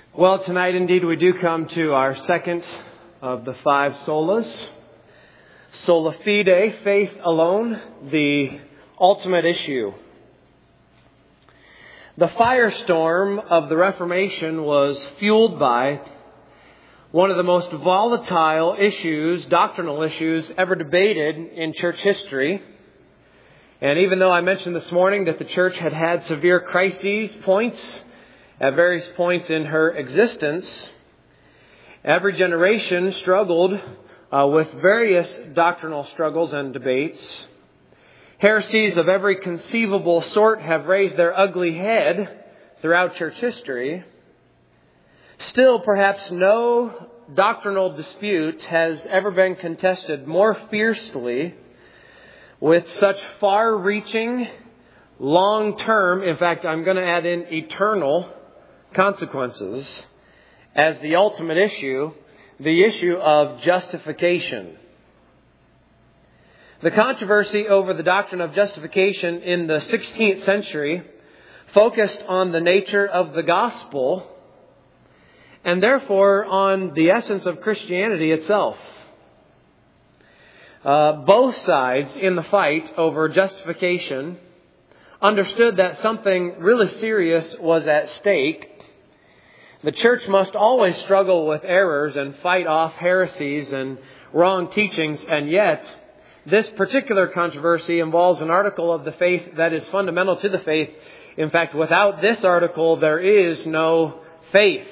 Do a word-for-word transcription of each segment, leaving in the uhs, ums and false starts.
Well, tonight indeed we do come to our second of the five solas. Sola fide, faith alone, the ultimate issue. The firestorm of the Reformation was fueled by one of the most volatile issues, doctrinal issues, ever debated in church history. And even though I mentioned this morning that the church had had severe crises, points, at various points in her existence, every generation struggled uh, with various doctrinal struggles and debates. Heresies of every conceivable sort have raised their ugly head throughout church history. Still, perhaps no doctrinal dispute has ever been contested more fiercely with such far-reaching, long-term, in fact, I'm going to add in eternal consequences as the ultimate issue, the issue of justification. The controversy over the doctrine of justification in the sixteenth century focused on the nature of the gospel and therefore on the essence of Christianity itself. Uh, both sides in the fight over justification understood that something really serious was at stake. The church must always struggle with errors and fight off heresies and wrong teachings, and yet this particular controversy involves an article of the faith that is fundamental to the faith. In fact, without this article, there is no faith.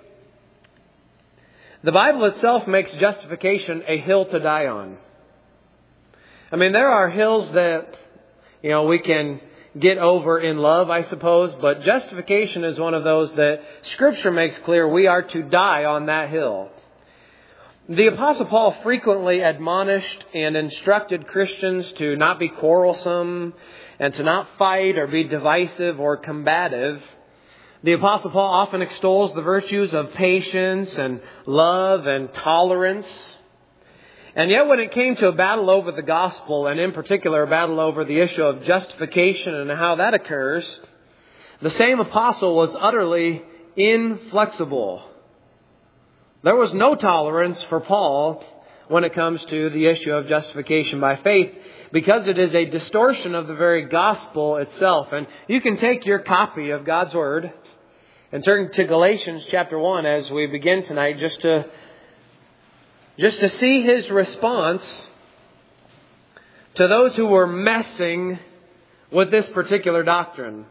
The Bible itself makes justification a hill to die on. I mean, there are hills that, you know, we can get over in love, I suppose, but justification is one of those that Scripture makes clear we are to die on that hill. The Apostle Paul frequently admonished and instructed Christians to not be quarrelsome and to not fight or be divisive or combative. The Apostle Paul often extols the virtues of patience and love and tolerance. And yet when it came to a battle over the gospel, and in particular a battle over the issue of justification and how that occurs, the same apostle was utterly inflexible. There was no tolerance for Paul when it comes to the issue of justification by faith, because it is a distortion of the very gospel itself. And you can take your copy of God's Word and turn to Galatians chapter one as we begin tonight, just to Just to see his response to those who were messing with this particular doctrine.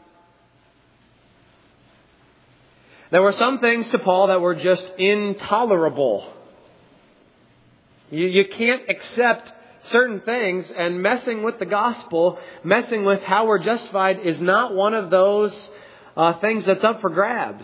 There were some things to Paul that were just intolerable. You, you can't accept certain things, and messing with the gospel, messing with how we're justified is not one of those uh, things that's up for grabs.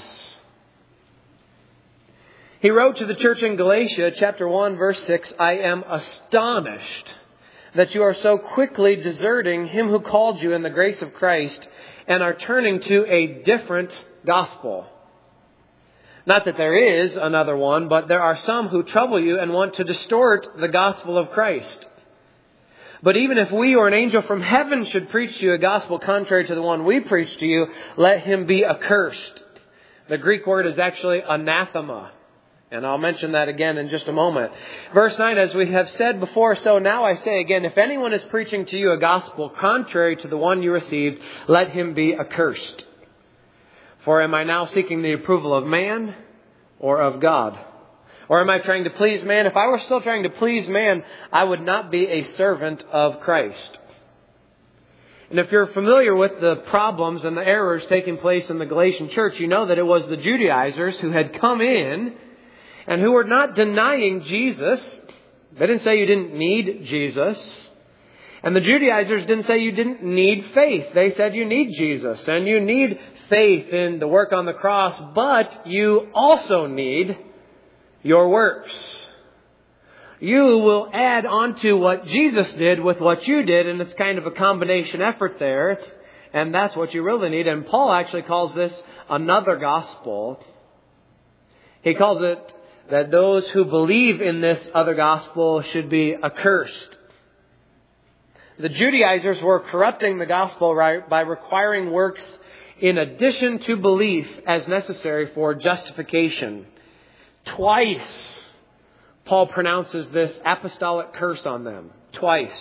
He wrote to the church in Galatia, chapter one, verse six, I am astonished that you are so quickly deserting him who called you in the grace of Christ and are turning to a different gospel. Not that there is another one, but there are some who trouble you and want to distort the gospel of Christ. But even if we or an angel from heaven should preach to you a gospel contrary to the one we preach to you, let him be accursed. The Greek word is actually anathema. And I'll mention that again in just a moment. Verse nine, as we have said before, so now I say again, if anyone is preaching to you a gospel contrary to the one you received, let him be accursed. For am I now seeking the approval of man or of God? Or am I trying to please man? If I were still trying to please man, I would not be a servant of Christ. And if you're familiar with the problems and the errors taking place in the Galatian church, you know that it was the Judaizers who had come in and who were not denying Jesus. They didn't say you didn't need Jesus. And the Judaizers didn't say you didn't need faith. They said you need Jesus and you need faith in the work on the cross, but you also need your works. You will add on to what Jesus did with what you did, and it's kind of a combination effort there. And that's what you really need. And Paul actually calls this another gospel. He calls it that those who believe in this other gospel should be accursed. The Judaizers were corrupting the gospel by requiring works in addition to belief as necessary for justification. Twice, Paul pronounces this apostolic curse on them. Twice.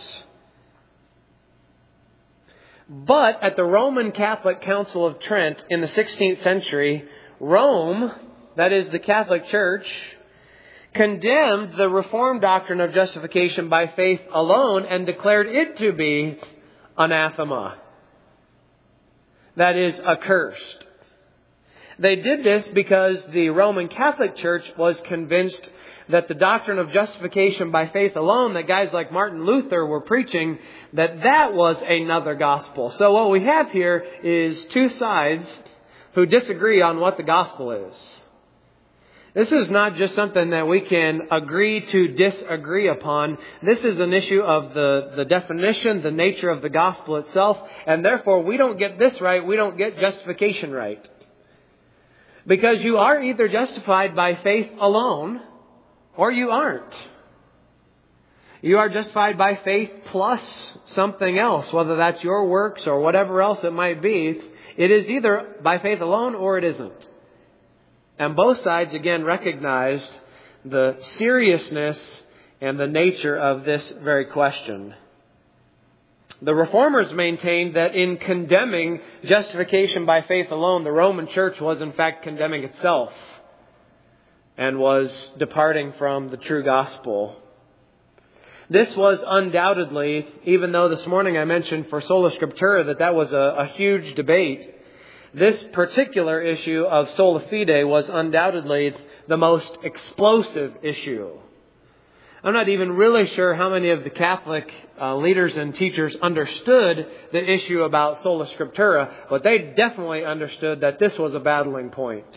But at the Roman Catholic Council of Trent in the sixteenth century, Rome, that is the Catholic Church, condemned the Reformed doctrine of justification by faith alone and declared it to be anathema. That is, accursed. They did this because the Roman Catholic Church was convinced that the doctrine of justification by faith alone that guys like Martin Luther were preaching, that that was another gospel. So what we have here is two sides who disagree on what the gospel is. This is not just something that we can agree to disagree upon. This is an issue of the, the definition, the nature of the gospel itself, and therefore we don't get this right, we don't get justification right. Because you are either justified by faith alone, or you aren't. You are justified by faith plus something else, whether that's your works or whatever else it might be. It is either by faith alone or it isn't. And both sides, again, recognized the seriousness and the nature of this very question. The Reformers maintained that in condemning justification by faith alone, the Roman Church was in fact condemning itself and was departing from the true gospel. This was undoubtedly, even though this morning I mentioned for Sola Scriptura that that was a, a huge debate, this particular issue of sola fide was undoubtedly the most explosive issue. I'm not even really sure how many of the Catholic uh, leaders and teachers understood the issue about sola scriptura, but they definitely understood that this was a battling point.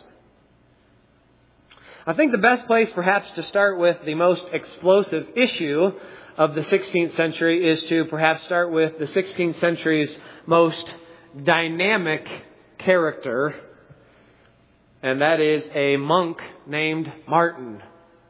I think the best place perhaps to start with the most explosive issue of the sixteenth century is to perhaps start with the sixteenth century's most dynamic character, and that is a monk named Martin.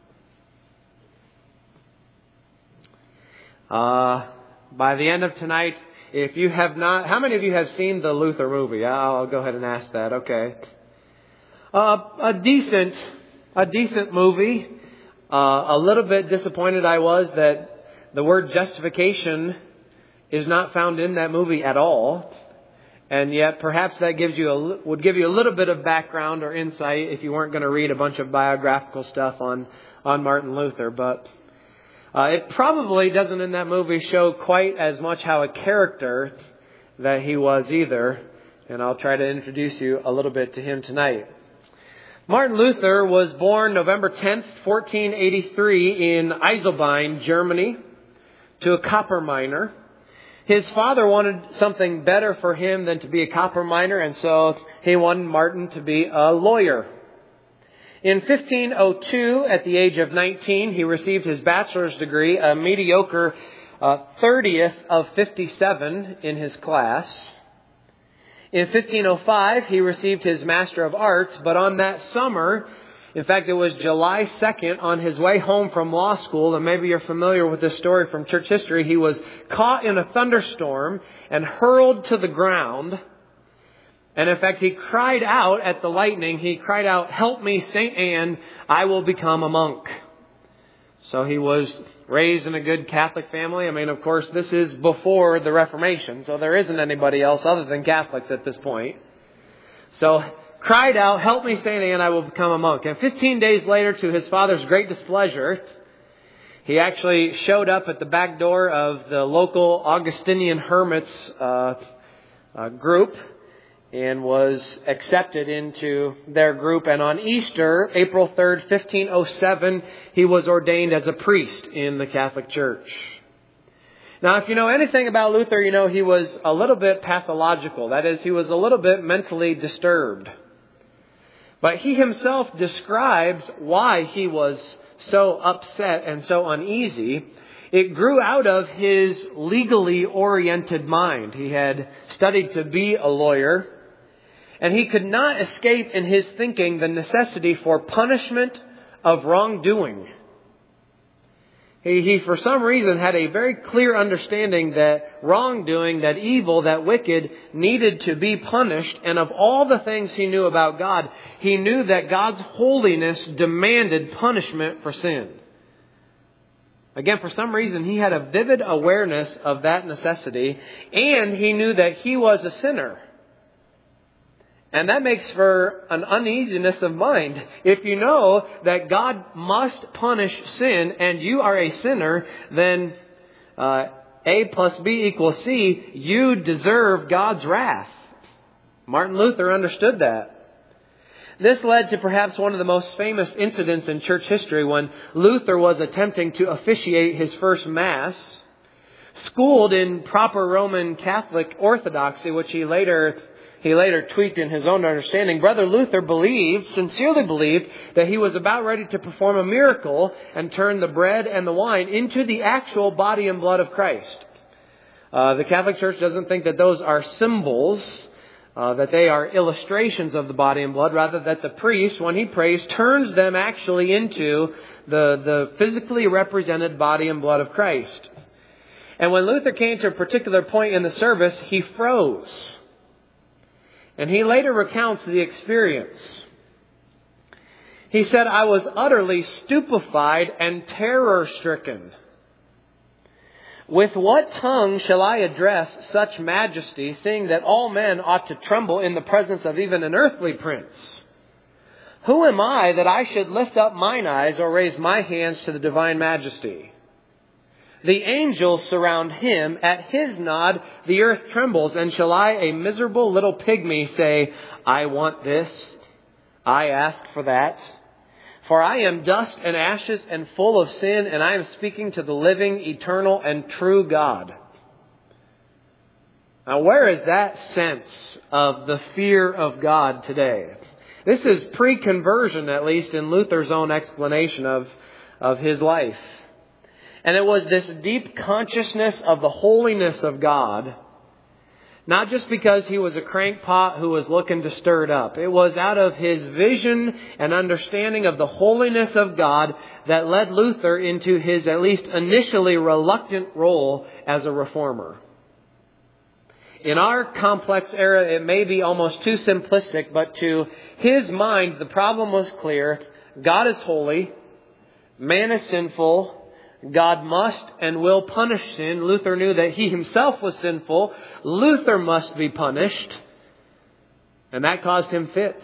Uh, by the end of tonight, if you have not, how many of you have seen the Luther movie? I'll go ahead and ask that. Okay. Uh, a decent, a decent movie. Uh, a little bit disappointed I was that the word justification is not found in that movie at all. And yet, perhaps that gives you a, would give you a little bit of background or insight if you weren't going to read a bunch of biographical stuff on, on Martin Luther. But uh, it probably doesn't in that movie show quite as much how a character that he was either. And I'll try to introduce you a little bit to him tonight. Martin Luther was born November tenth, fourteen eighty-three in Eiselbein, Germany, to a copper miner. His father wanted something better for him than to be a copper miner, and so he wanted Martin to be a lawyer. In fifteen oh two, at the age of nineteen, he received his bachelor's degree, a mediocre uh, thirtieth of fifty-seven in his class. In fifteen oh five, he received his Master of Arts, but on that summer, in fact, it was July second, on his way home from law school, and maybe you're familiar with this story from church history, he was caught in a thunderstorm and hurled to the ground. And in fact, he cried out at the lightning, he cried out, "Help me, Saint Anne, I will become a monk." So he was raised in a good Catholic family. I mean, of course, this is before the Reformation, so there isn't anybody else other than Catholics at this point. So cried out, "Help me, Saint Anne, I will become a monk." And fifteen days later, to his father's great displeasure, he actually showed up at the back door of the local Augustinian hermits uh, uh, group and was accepted into their group. And on Easter, April third, fifteen oh seven, he was ordained as a priest in the Catholic Church. Now, if you know anything about Luther, you know he was a little bit pathological. That is, he was a little bit mentally disturbed. But he himself describes why he was so upset and so uneasy. It grew out of his legally oriented mind. He had studied to be a lawyer, and he could not escape in his thinking the necessity for punishment of wrongdoing. He, he, for some reason, had a very clear understanding that wrongdoing, that evil, that wicked needed to be punished. And of all the things he knew about God, he knew that God's holiness demanded punishment for sin. Again, for some reason, he had a vivid awareness of that necessity, and he knew that he was a sinner. And that makes for an uneasiness of mind. If you know that God must punish sin and you are a sinner, then uh, A plus B equals C, you deserve God's wrath. Martin Luther understood that. This led to perhaps one of the most famous incidents in church history when Luther was attempting to officiate his first Mass. Schooled in proper Roman Catholic orthodoxy, which he later He later tweaked in his own understanding. Brother Luther believed, sincerely believed, that he was about ready to perform a miracle and turn the bread and the wine into the actual body and blood of Christ. Uh, the Catholic Church doesn't think that those are symbols, uh, that they are illustrations of the body and blood, rather that the priest, when he prays, turns them actually into the, the physically represented body and blood of Christ. And when Luther came to a particular point in the service, he froze. And he later recounts the experience. He said, "I was utterly stupefied and terror-stricken. With what tongue shall I address such majesty, seeing that all men ought to tremble in the presence of even an earthly prince? Who am I that I should lift up mine eyes or raise my hands to the divine majesty? The angels surround him. At his nod, the earth trembles. And shall I, a miserable little pygmy, say, I want this, I ask for that? For I am dust and ashes and full of sin, and I am speaking to the living, eternal, and true God." Now, where is that sense of the fear of God today? This is pre-conversion, at least in Luther's own explanation of, of his life. And it was this deep consciousness of the holiness of God, not just because he was a crankpot who was looking to stir it up. It was out of his vision and understanding of the holiness of God that led Luther into his at least initially reluctant role as a reformer. In our complex era, it may be almost too simplistic, but to his mind, the problem was clear. God is holy. Man is sinful. God must and will punish sin. Luther knew that he himself was sinful. Luther must be punished. And that caused him fits.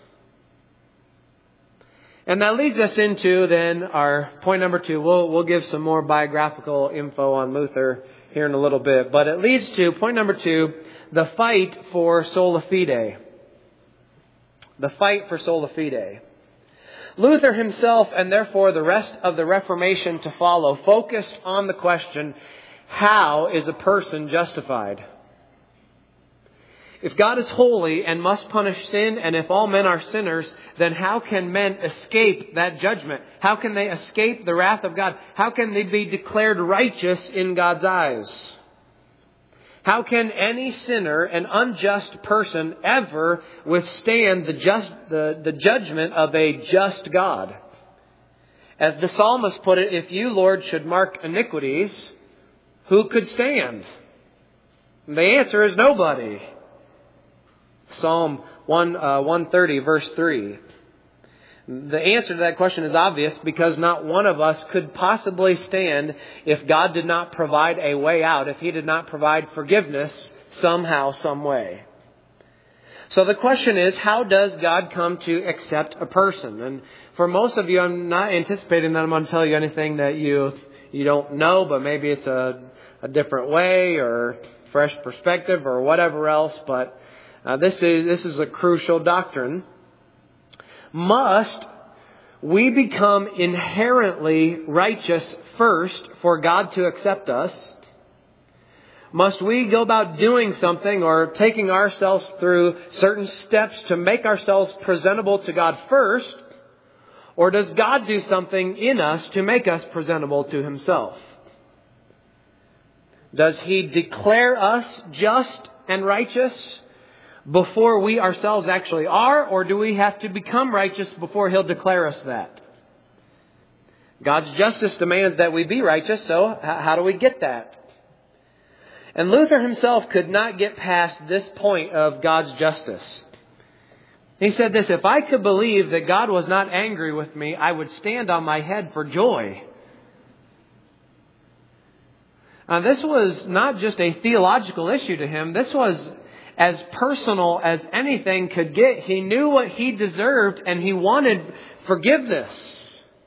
And that leads us into then our point number two. We'll, we'll give some more biographical info on Luther here in a little bit. But it leads to point number two, the fight for sola fide. The fight for sola fide. Luther himself, and therefore the rest of the Reformation to follow, focused on the question, how is a person justified? If God is holy and must punish sin, and if all men are sinners, then how can men escape that judgment? How can they escape the wrath of God? How can they be declared righteous in God's eyes? How can any sinner, an unjust person, ever withstand the just the, the judgment of a just God? As the psalmist put it, if you, Lord, should mark iniquities, who could stand? And the answer is nobody. Psalm one, uh, one thirty, verse three. The answer to that question is obvious, because not one of us could possibly stand if God did not provide a way out, if He did not provide forgiveness somehow, some way. So the question is, how does God come to accept a person? And for most of you, I'm not anticipating that I'm going to tell you anything that you you don't know, but maybe it's a, a different way or fresh perspective or whatever else. But uh, this is this is a crucial doctrine. Must we become inherently righteous first for God to accept us? Must we go about doing something or taking ourselves through certain steps to make ourselves presentable to God first? Or does God do something in us to make us presentable to Himself? Does He declare us just and righteous before we ourselves actually are, or do we have to become righteous before He'll declare us that? God's justice demands that we be righteous, so how do we get that? And Luther himself could not get past this point of God's justice. He said this, if I could believe that God was not angry with me, I would stand on my head for joy. Now, this was not just a theological issue to him. This was as personal as anything could get. He knew what he deserved and he wanted forgiveness.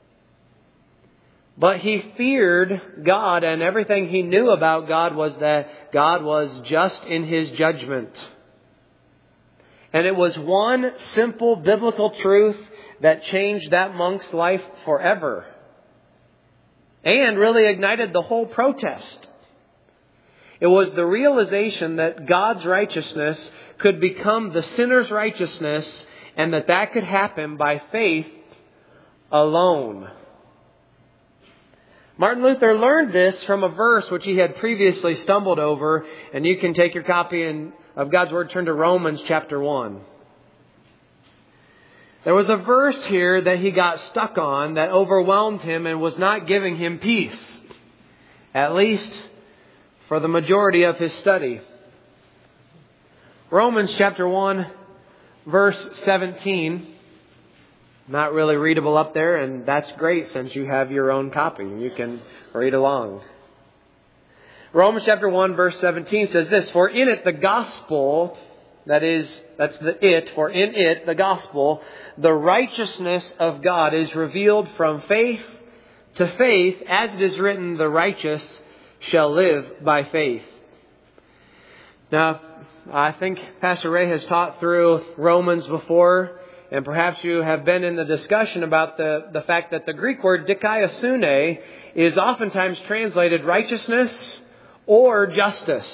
But he feared God, and everything he knew about God was that God was just in His judgment. And it was one simple biblical truth that changed that monk's life forever. And really ignited the whole protest. It was the realization that God's righteousness could become the sinner's righteousness, and that that could happen by faith alone. Martin Luther learned this from a verse which he had previously stumbled over, and you can take your copy in, of God's Word, turn to Romans chapter one. There was a verse here that he got stuck on that overwhelmed him and was not giving him peace, at least for the majority of his study. Romans chapter one, verse seventeen. Not really readable up there, and that's great since you have your own copy. You can read along. Romans chapter one, verse seventeen says this, for in it the gospel, that is, that's the it, for in it, the gospel, the righteousness of God is revealed from faith to faith, as it is written, the righteous shall live by faith. Now, I think Pastor Ray has taught through Romans before, and perhaps you have been in the discussion about the, the fact that the Greek word dikaiosune is oftentimes translated righteousness or justice.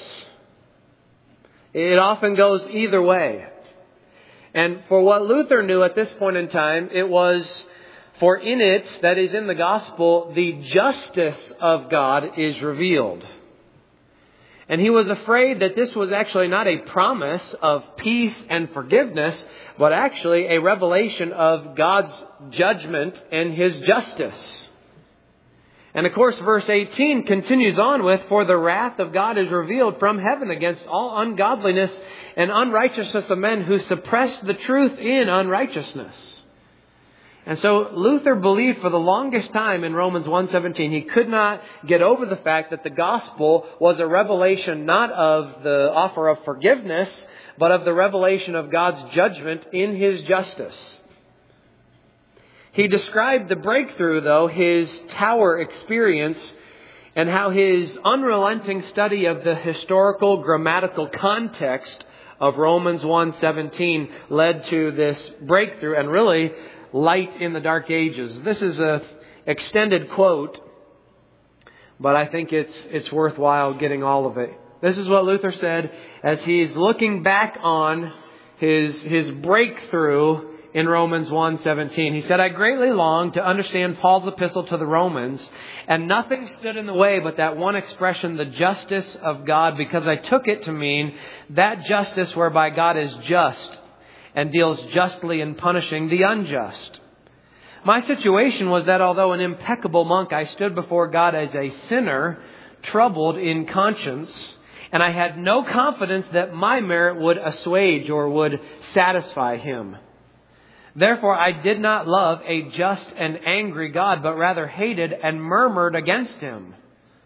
It often goes either way. And for what Luther knew at this point in time, it was, for in it, that is in the gospel, the justice of God is revealed. And he was afraid that this was actually not a promise of peace and forgiveness, but actually a revelation of God's judgment and His justice. And of course, verse eighteen continues on with, for the wrath of God is revealed from heaven against all ungodliness and unrighteousness of men who suppress the truth in unrighteousness. And so Luther believed for the longest time in Romans one seventeen, he could not get over the fact that the gospel was a revelation not of the offer of forgiveness, but of the revelation of God's judgment in His justice. He described the breakthrough, though, his tower experience, and how his unrelenting study of the historical grammatical context of Romans one seventeen led to this breakthrough and really light in the dark ages. This is an extended quote, but I think it's it's worthwhile getting all of it. This is what Luther said as he's looking back on his his breakthrough in Romans one seventeen. He said, I greatly longed to understand Paul's epistle to the Romans, and nothing stood in the way but that one expression, the justice of God, because I took it to mean that justice whereby God is just and deals justly in punishing the unjust. My situation was that although an impeccable monk, I stood before God as a sinner, troubled in conscience, and I had no confidence that my merit would assuage or would satisfy Him. Therefore, I did not love a just and angry God, but rather hated and murmured against Him.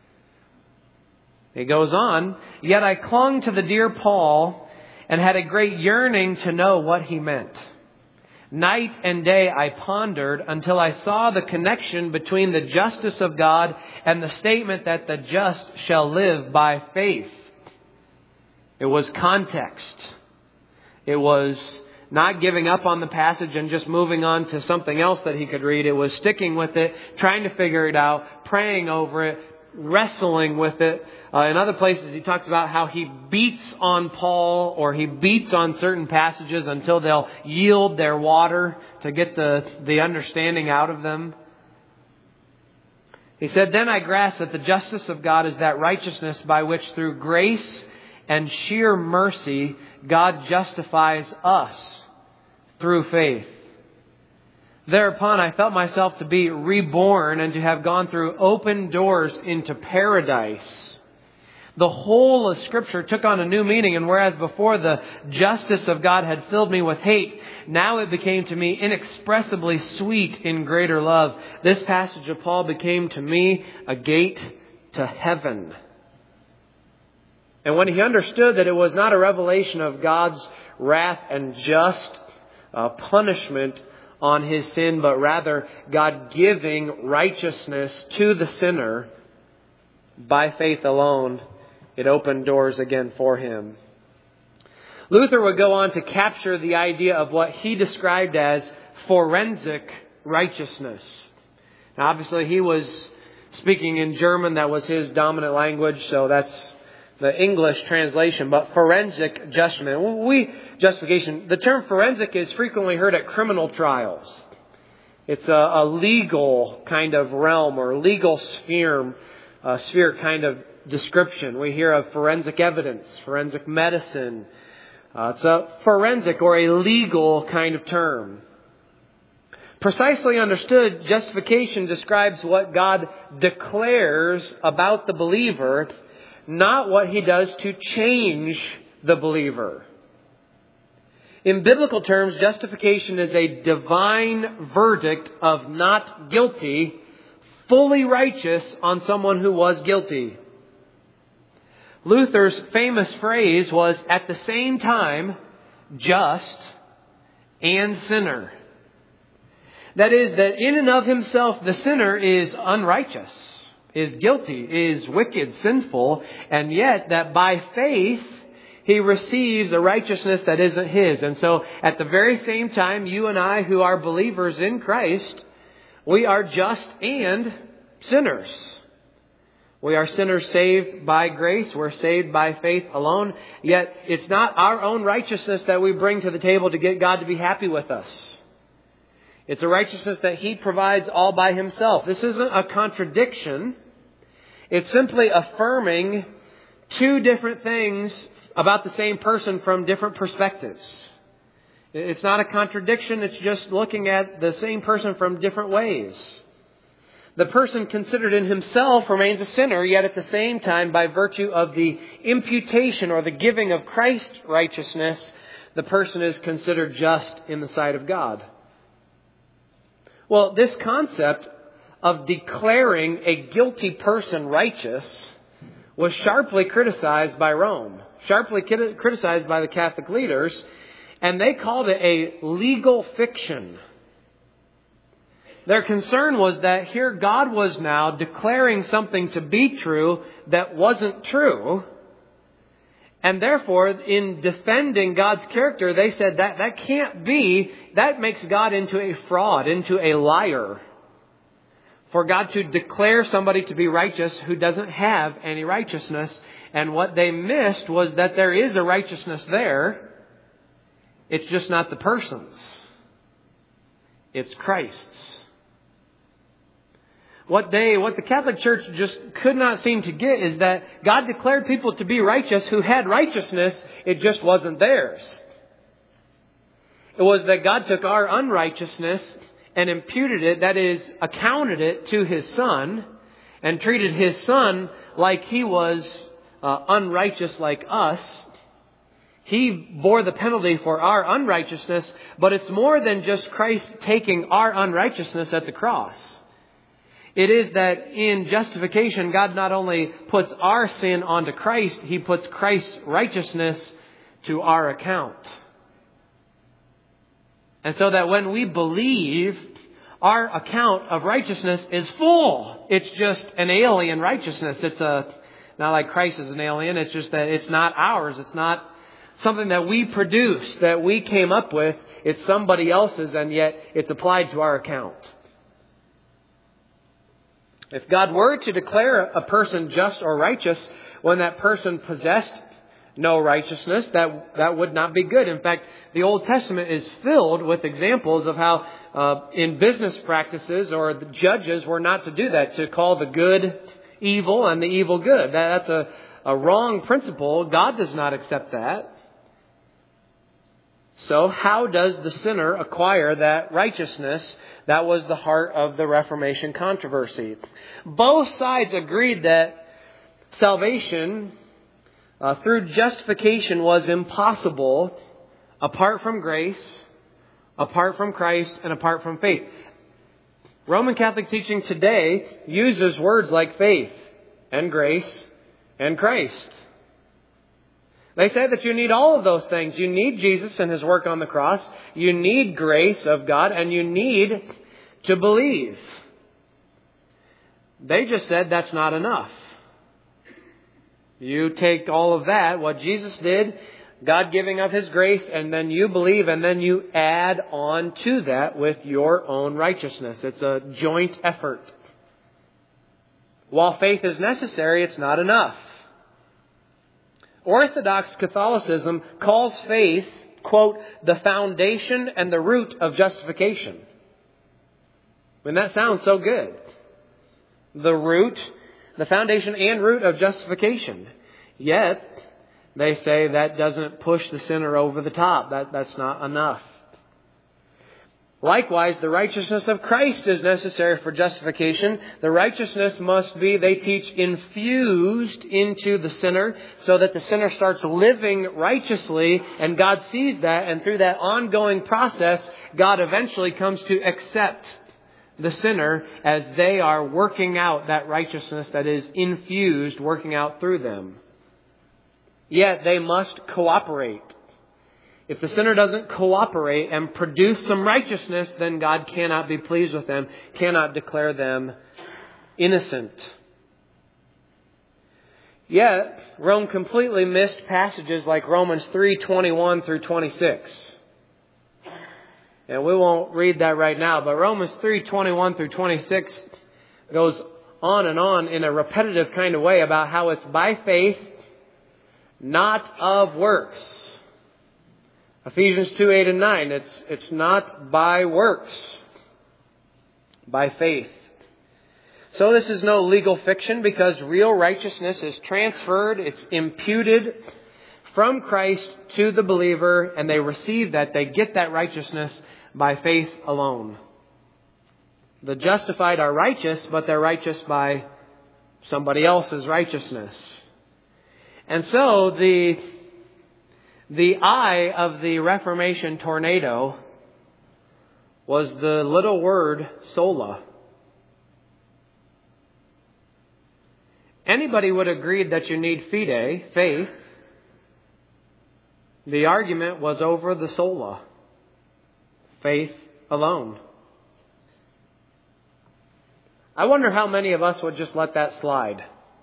He goes on, yet I clung to the dear Paul and had a great yearning to know what he meant. Night and day I pondered until I saw the connection between the justice of God and the statement that the just shall live by faith. It was context. It was not giving up on the passage and just moving on to something else that he could read. It was sticking with it, trying to figure it out, praying over it, wrestling with it. Uh, in other places, he talks about how he beats on Paul, or he beats on certain passages until they'll yield their water to get the, the understanding out of them. He said, then I grasped that the justice of God is that righteousness by which through grace and sheer mercy God justifies us through faith. Thereupon I felt myself to be reborn and to have gone through open doors into paradise. The whole of Scripture took on a new meaning, and whereas before the justice of God had filled me with hate, now it became to me inexpressibly sweet in greater love. This passage of Paul became to me a gate to heaven. And when he understood that it was not a revelation of God's wrath and just uh, punishment on his sin, but rather God giving righteousness to the sinner by faith alone, it opened doors again for him. Luther would go on to capture the idea of what he described as forensic righteousness. Now, obviously, he was speaking in German. That was his dominant language, so that's the English translation. But forensic judgment, we justification. The term forensic is frequently heard at criminal trials. It's a, a legal kind of realm or legal sphere, uh, sphere kind of description. We hear of forensic evidence, forensic medicine. Uh, it's a forensic or a legal kind of term. Precisely understood, justification describes what God declares about the believer, not what He does to change the believer. In biblical terms, justification is a divine verdict of not guilty, fully righteous on someone who was guilty. Luther's famous phrase was, at the same time, just and sinner. That is, that in and of himself, the sinner is unrighteous, is guilty, is wicked, sinful, and yet that by faith, he receives a righteousness that isn't his. And so, at the very same time, you and I, who are believers in Christ, we are just and sinners. We are sinners saved by grace. We're saved by faith alone. Yet it's not our own righteousness that we bring to the table to get God to be happy with us. It's a righteousness that He provides all by Himself. This isn't a contradiction. It's simply affirming two different things about the same person from different perspectives. It's not a contradiction. It's just looking at the same person from different ways. The person considered in himself remains a sinner, yet at the same time, by virtue of the imputation or the giving of Christ's righteousness, the person is considered just in the sight of God. Well, this concept of declaring a guilty person righteous was sharply criticized by Rome, sharply criticized by the Catholic leaders, and they called it a legal fiction. Their concern was that here God was now declaring something to be true that wasn't true. And therefore, in defending God's character, they said that that can't be. That makes God into a fraud, into a liar. For God to declare somebody to be righteous who doesn't have any righteousness. And what they missed was that there is a righteousness there. It's just not the person's. It's Christ's. What they, what the Catholic Church just could not seem to get is that God declared people to be righteous who had righteousness. It just wasn't theirs. It was that God took our unrighteousness and imputed it, that is, accounted it to His Son, and treated His Son like He was uh, unrighteous like us. He bore the penalty for our unrighteousness, but it's more than just Christ taking our unrighteousness at the cross. It is that in justification, God not only puts our sin onto Christ, He puts Christ's righteousness to our account. And so that when we believe, our account of righteousness is full. It's just an alien righteousness. It's a, not like Christ is an alien. It's just that it's not ours. It's not something that we produced, that we came up with. It's somebody else's, and yet it's applied to our account. If God were to declare a person just or righteous when that person possessed no righteousness, that, that would not be good. In fact, the Old Testament is filled with examples of how uh, in business practices or the judges were not to do that, to call the good evil and the evil good. That, that's a, a wrong principle. God does not accept that. So how does the sinner acquire that righteousness? That was the heart of the Reformation controversy. Both sides agreed that salvation uh, through justification was impossible apart from grace, apart from Christ, and apart from faith. Roman Catholic teaching today uses words like faith and grace and Christ. They say that you need all of those things. You need Jesus and His work on the cross. You need grace of God, and you need to believe. They just said that's not enough. You take all of that, what Jesus did, God giving of His grace, and then you believe, and then you add on to that with your own righteousness. It's a joint effort. While faith is necessary, it's not enough. Orthodox Catholicism calls faith, quote, the foundation and the root of justification. And that sounds so good. The root, the foundation and root of justification. Yet, they say that doesn't push the sinner over the top. That, that's not enough. Likewise, the righteousness of Christ is necessary for justification. The righteousness must be, they teach, infused into the sinner so that the sinner starts living righteously, and God sees that, and through that ongoing process, God eventually comes to accept the sinner as they are working out that righteousness that is infused, working out through them. Yet they must cooperate. If the sinner doesn't cooperate and produce some righteousness, then God cannot be pleased with them, cannot declare them innocent. Yet, Rome completely missed passages like Romans three twenty-one through twenty-six. And we won't read that right now, but Romans three twenty-one through twenty-six goes on and on in a repetitive kind of way about how it's by faith, not of works. Ephesians two, eight and nine, it's, it's not by works, by faith. So this is no legal fiction, because real righteousness is transferred, it's imputed from Christ to the believer, and they receive that, they get that righteousness by faith alone. The justified are righteous, but they're righteous by somebody else's righteousness. And so the The eye of the Reformation tornado was the little word sola. Anybody would agree that you need fide, faith. The argument was over the sola, faith alone. I wonder how many of us would just let that slide.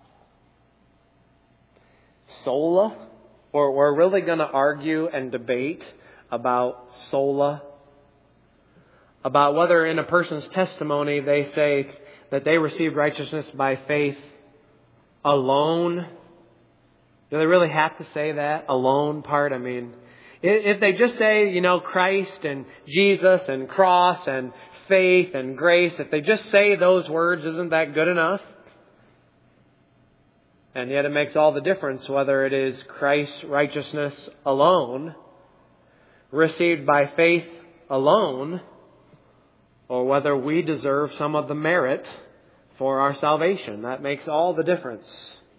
Sola? Or we're really going to argue and debate about sola, about whether in a person's testimony they say that they received righteousness by faith alone. Do they really have to say that alone part? I mean, if they just say, you know, Christ and Jesus and cross and faith and grace, if they just say those words, isn't that good enough? And yet it makes all the difference whether it is Christ's righteousness alone, received by faith alone, or whether we deserve some of the merit for our salvation. That makes all the difference.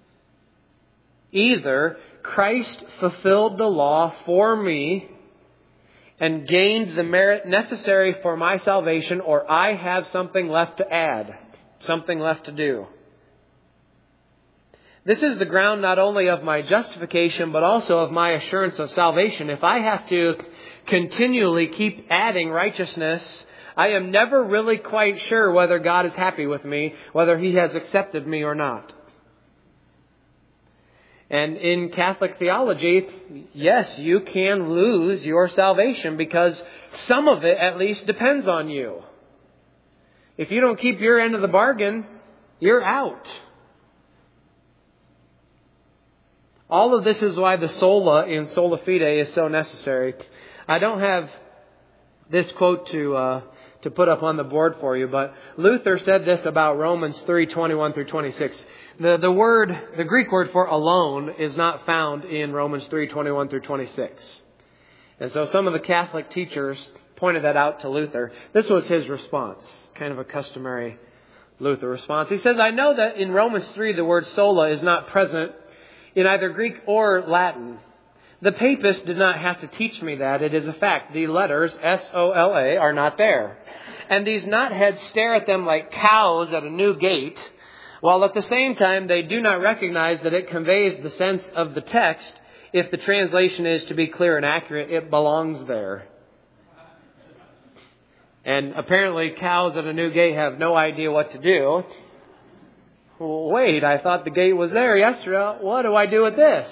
Either Christ fulfilled the law for me and gained the merit necessary for my salvation, or I have something left to add, something left to do. This is the ground not only of my justification, but also of my assurance of salvation. If I have to continually keep adding righteousness, I am never really quite sure whether God is happy with me, whether He has accepted me or not. And in Catholic theology, yes, you can lose your salvation because some of it at least depends on you. If you don't keep your end of the bargain, you're out. All of this is why the sola in sola fide is so necessary. I don't have this quote to uh, to put up on the board for you, but Luther said this about Romans three twenty-one through twenty-six. The the word, the Greek word for alone, is not found in Romans three twenty-one through twenty-six. And so some of the Catholic teachers pointed that out to Luther. This was his response, kind of a customary Luther response. He says, I know that in Romans three the word sola is not present in either Greek or Latin. The papists did not have to teach me that. It is a fact. The letters S O L A are not there. And these knotheads stare at them like cows at a new gate, while at the same time they do not recognize that it conveys the sense of the text. If the translation is to be clear and accurate, it belongs there. And apparently cows at a new gate have no idea what to do. Well, wait, I thought the gate was there yesterday. What do I do with this?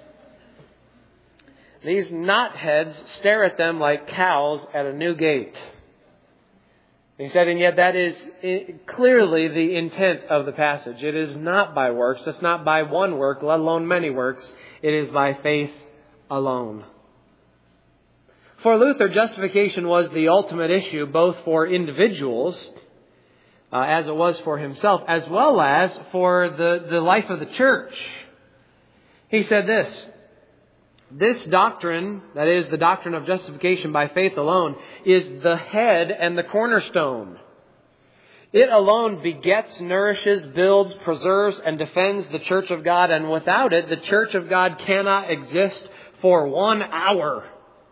These knotheads stare at them like cows at a new gate. He said, and yet that is clearly the intent of the passage. It is not by works. It's not by one work, let alone many works. It is by faith alone. For Luther, justification was the ultimate issue, both for individuals, uh, as it was for himself, as well as for the, the life of the church. He said this, this doctrine, that is the doctrine of justification by faith alone, is the head and the cornerstone. It alone begets, nourishes, builds, preserves, and defends the church of God. And without it, the church of God cannot exist for one hour.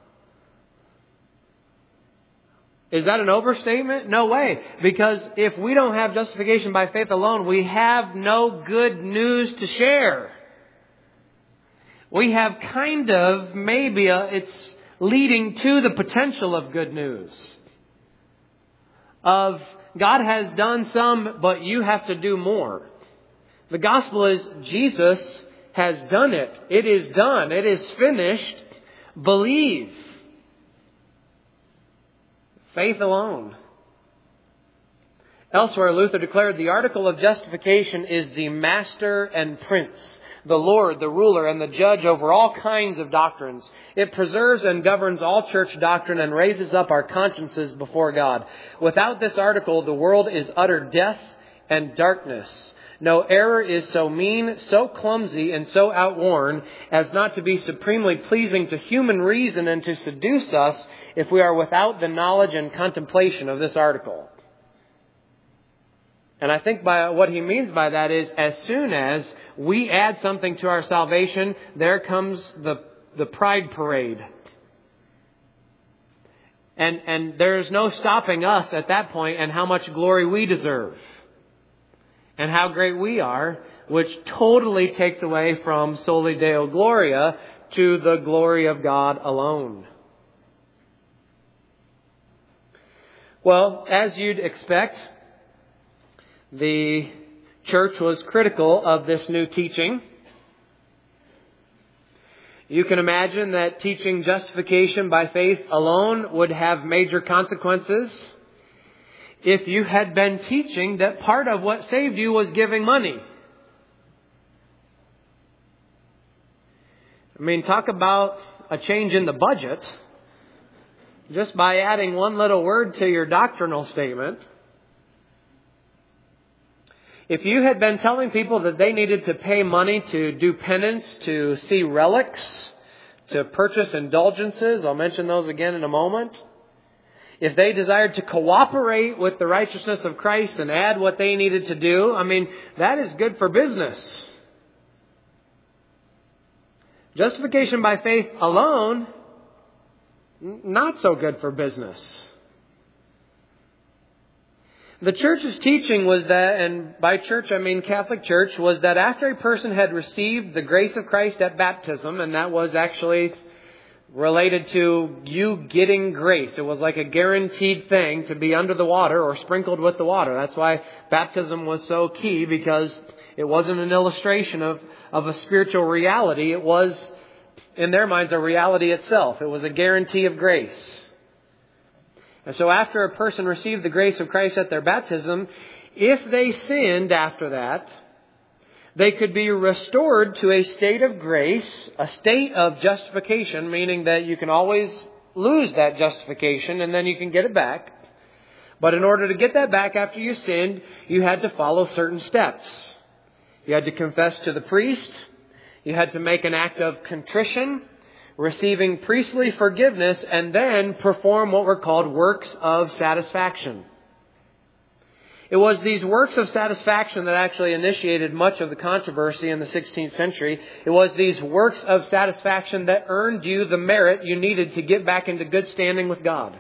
Is that an overstatement? No way. Because if we don't have justification by faith alone, we have no good news to share. We have kind of, maybe a, it's leading to the potential of good news. Of God has done some, but you have to do more. The gospel is Jesus has done it. It is done. It is finished. Believe. Faith alone. Elsewhere, Luther declared the article of justification is the master and prince, the Lord, the ruler, and the judge over all kinds of doctrines. It preserves and governs all church doctrine and raises up our consciences before God. Without this article, the world is utter death and darkness. No error is so mean, so clumsy, and so outworn as not to be supremely pleasing to human reason and to seduce us if we are without the knowledge and contemplation of this article. And I think by what he means by that is as soon as we add something to our salvation, there comes the, the pride parade. And, and there's no stopping us at that point and how much glory we deserve. And how great we are, which totally takes away from Soli Deo Gloria to the glory of God alone. Well, as you'd expect, the church was critical of this new teaching. You can imagine that teaching justification by faith alone would have major consequences. If you had been teaching that part of what saved you was giving money. I mean, talk about a change in the budget. Just by adding one little word to your doctrinal statement. If you had been telling people that they needed to pay money to do penance, to see relics, to purchase indulgences, I'll mention those again in a moment. If they desired to cooperate with the righteousness of Christ and add what they needed to do, I mean, that is good for business. Justification by faith alone, not so good for business. The church's teaching was that, and by church I mean Catholic Church, was that after a person had received the grace of Christ at baptism, and that was actually related to you getting grace. It was like a guaranteed thing to be under the water or sprinkled with the water. That's why baptism was so key, because it wasn't an illustration of, of a spiritual reality. It was, in their minds, a reality itself. It was a guarantee of grace. And so after a person received the grace of Christ at their baptism, if they sinned after that, they could be restored to a state of grace, a state of justification, meaning that you can always lose that justification and then you can get it back. But in order to get that back after you sinned, you had to follow certain steps. You had to confess to the priest. You had to make an act of contrition, receiving priestly forgiveness, and then perform what were called works of satisfaction. It was these works of satisfaction that actually initiated much of the controversy in the sixteenth century. It was these works of satisfaction that earned you the merit you needed to get back into good standing with God.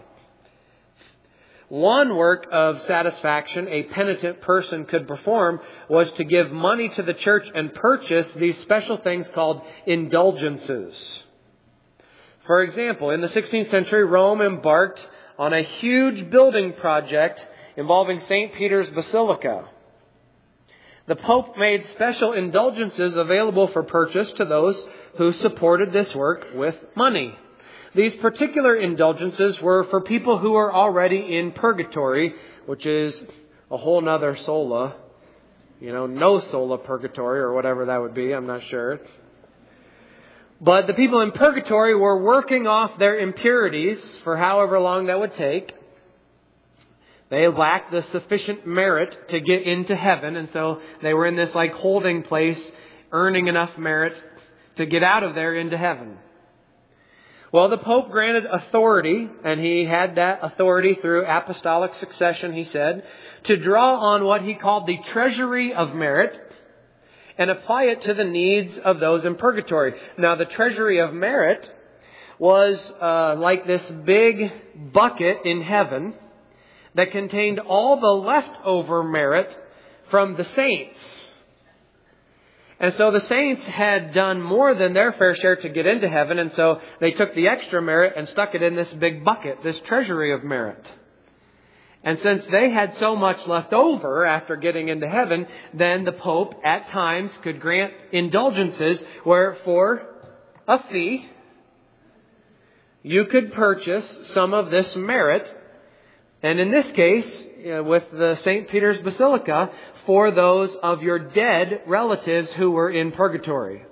One work of satisfaction a penitent person could perform was to give money to the church and purchase these special things called indulgences. For example, in the sixteenth century, Rome embarked on a huge building project involving Saint Peter's Basilica. The Pope made special indulgences available for purchase to those who supported this work with money. These particular indulgences were for people who were already in purgatory, which is a whole nother sola. You know, no sola purgatory or whatever that would be, I'm not sure. But the people in purgatory were working off their impurities for however long that would take. They lacked the sufficient merit to get into heaven, and so they were in this like holding place, earning enough merit to get out of there into heaven. Well, the Pope granted authority, and he had that authority through apostolic succession, he said, to draw on what he called the treasury of merit and apply it to the needs of those in purgatory. Now, the treasury of merit was uh, like this big bucket in heaven that contained all the leftover merit from the saints. And so the saints had done more than their fair share to get into heaven, and so they took the extra merit and stuck it in this big bucket, this treasury of merit. And since they had so much left over after getting into heaven, then the Pope at times could grant indulgences where for a fee you could purchase some of this merit. And in this case, with the Saint Peter's Basilica, for those of your dead relatives who were in purgatory.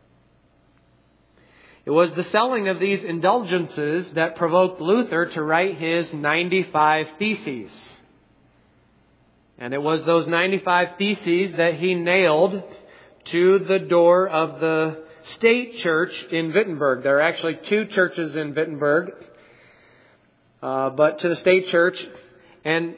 It was the selling of these indulgences that provoked Luther to write his ninety-five Theses. And it was those ninety-five Theses that he nailed to the door of the state church in Wittenberg. There are actually two churches in Wittenberg. Uh, but to the state church. And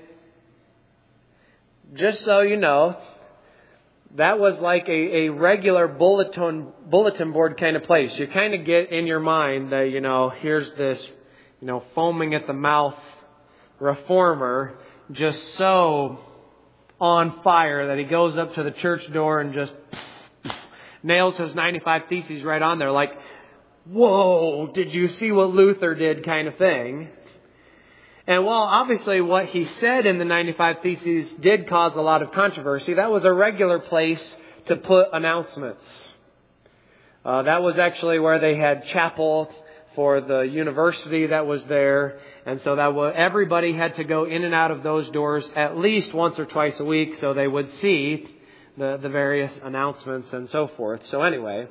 just so you know, that was like a, a regular bulletin bulletin board kind of place. You kind of get in your mind that, you know, here's this, you know, foaming at the mouth reformer just so on fire that he goes up to the church door and just nails his ninety-five Theses right on there. Like, whoa, did you see what Luther did kind of thing? And while obviously what he said in the ninety-five Theses did cause a lot of controversy, that was a regular place to put announcements. Uh, that was actually where they had chapel for the university that was there. And so that was, everybody had to go in and out of those doors at least once or twice a week so they would see the, the various announcements and so forth. So anyway,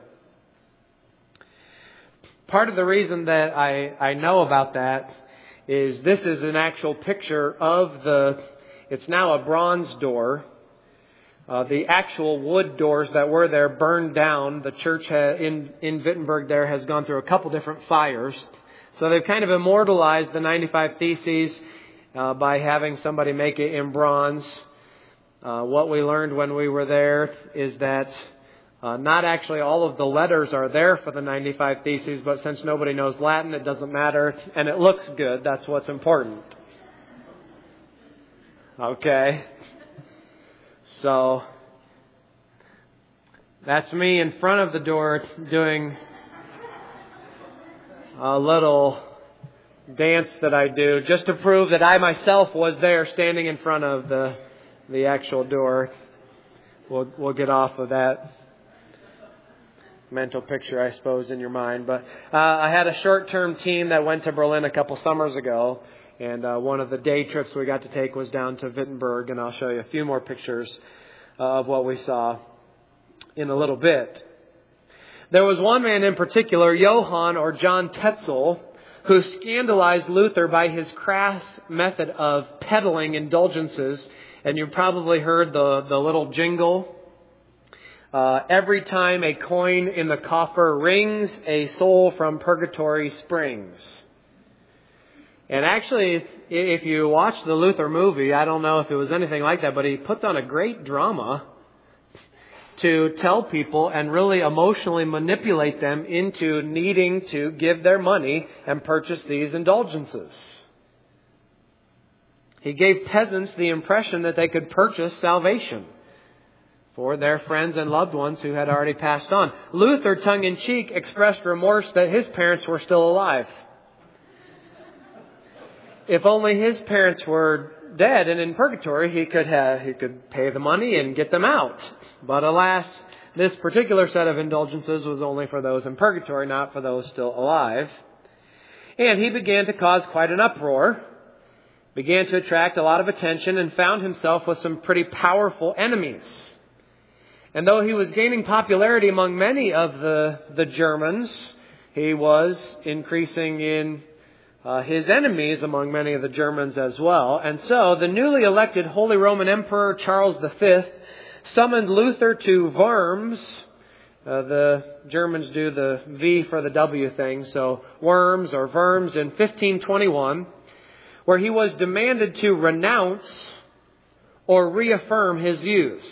part of the reason that I, I know about that is this is an actual picture of the, it's now a bronze door. Uh, the actual wood doors that were there burned down. The church ha- in, in Wittenberg there has gone through a couple different fires. So they've kind of immortalized the ninety-five Theses uh, by having somebody make it in bronze. Uh, what we learned when we were there is that Uh, not actually all of the letters are there for the ninety-five Theses, but since nobody knows Latin, it doesn't matter, and it looks good. That's what's important. Okay. So, that's me in front of the door doing a little dance that I do, just to prove that I myself was there standing in front of the the actual door. We'll, we'll get off of that mental picture, I suppose, in your mind. But uh, I had a short-term team that went to Berlin a couple summers ago, and uh, one of the day trips we got to take was down to Wittenberg, and I'll show you a few more pictures uh, of what we saw in a little bit. There was one man in particular, Johann or John Tetzel, who scandalized Luther by his crass method of peddling indulgences, and you've probably heard the, the little jingle. Uh, every time a coin in the coffer rings, a soul from purgatory springs. And actually, if you watch the Luther movie, I don't know if it was anything like that, but he puts on a great drama to tell people and really emotionally manipulate them into needing to give their money and purchase these indulgences. He gave peasants the impression that they could purchase salvation for their friends and loved ones who had already passed on. Luther, tongue-in-cheek, expressed remorse that his parents were still alive. If only his parents were dead and in purgatory, he could have, he could pay the money and get them out. But alas, this particular set of indulgences was only for those in purgatory, not for those still alive. And he began to cause quite an uproar, began to attract a lot of attention, and found himself with some pretty powerful enemies. And though he was gaining popularity among many of the, the Germans, he was increasing in Uh, his enemies among many of the Germans as well. And so the newly elected Holy Roman Emperor Charles the Fifth summoned Luther to Worms. Uh, the Germans do the V for the W thing, so Worms or Worms in fifteen twenty-one, where he was demanded to renounce or reaffirm his views.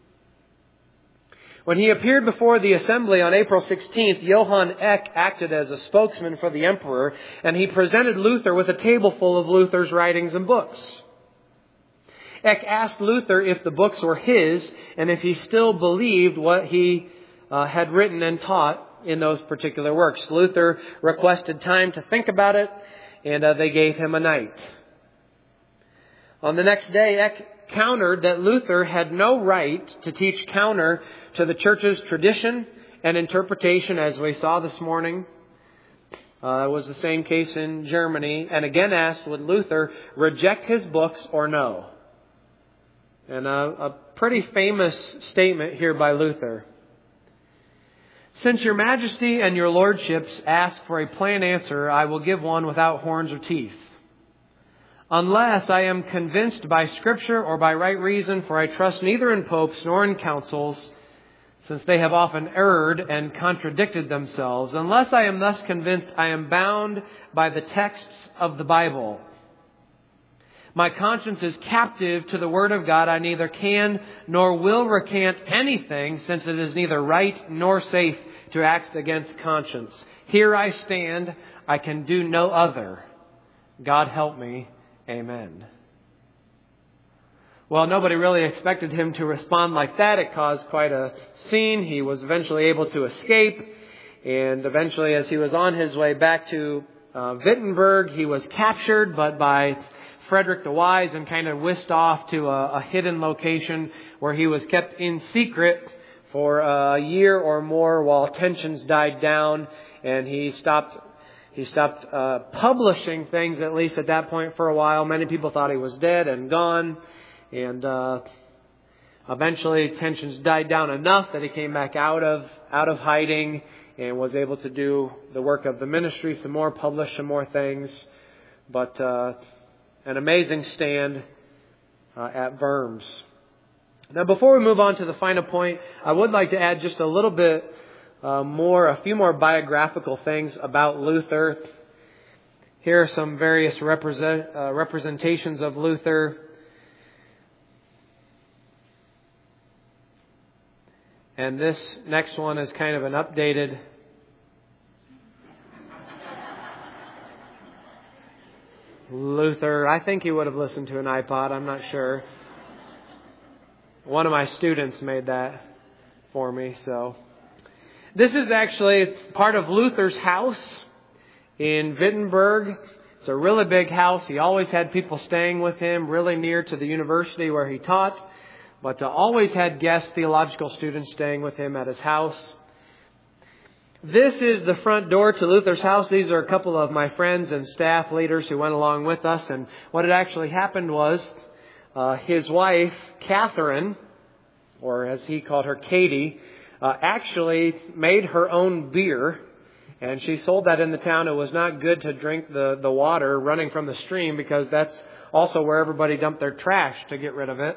When he appeared before the assembly on April sixteenth, Johann Eck acted as a spokesman for the emperor, and he presented Luther with a table full of Luther's writings and books. Eck asked Luther if the books were his and if he still believed what he uh, had written and taught in those particular works. Luther requested time to think about it, and uh, they gave him a night. On the next day, Eck countered that Luther had no right to teach counter to the church's tradition and interpretation, as we saw this morning. Uh, it was the same case in Germany, and again asked, would Luther reject his books or no? And a, a pretty famous statement here by Luther. Since your majesty and your lordships ask for a plain answer, I will give one without horns or teeth. Unless I am convinced by Scripture or by right reason, for I trust neither in popes nor in councils, since they have often erred and contradicted themselves. Unless I am thus convinced, I am bound by the texts of the Bible. My conscience is captive to the Word of God. I neither can nor will recant anything, since it is neither right nor safe to act against conscience. Here I stand. I can do no other. God help me. Amen. Well, nobody really expected him to respond like that. It caused quite a scene. He was eventually able to escape. And eventually, as he was on his way back to uh, Wittenberg, he was captured, but by Frederick the Wise, and kind of whisked off to a, a hidden location where he was kept in secret for a year or more while tensions died down, and he stopped He stopped uh, publishing things, at least at that point, for a while. Many people thought he was dead and gone. And uh, eventually tensions died down enough that he came back out of out of hiding and was able to do the work of the ministry some more, publish some more things. But uh, an amazing stand uh, at Worms. Now, before we move on to the final point, I would like to add just a little bit Uh, more, a few more biographical things about Luther. Here are some various represent, uh, representations of Luther. And this next one is kind of an updated Luther. I think he would have listened to an iPod. I'm not sure. One of my students made that for me, so... This is actually part of Luther's house in Wittenberg. It's a really big house. He always had people staying with him really near to the university where he taught, but uh, always had guest theological students staying with him at his house. This is the front door to Luther's house. These are a couple of my friends and staff leaders who went along with us. And what had actually happened was uh, his wife, Catherine, or as he called her, Katie, Uh, actually made her own beer, and she sold that in the town. It was not good to drink the, the water running from the stream, because that's also where everybody dumped their trash to get rid of it.